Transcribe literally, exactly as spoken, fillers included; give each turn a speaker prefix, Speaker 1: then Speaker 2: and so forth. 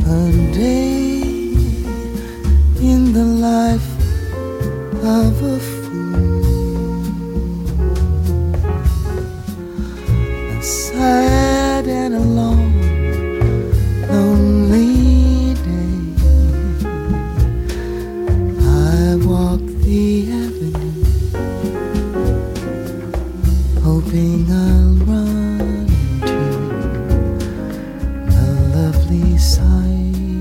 Speaker 1: A day in the life of a fool, a sad and a long, lonely day. I walk the avenue, hoping I'll run into a lovely sight.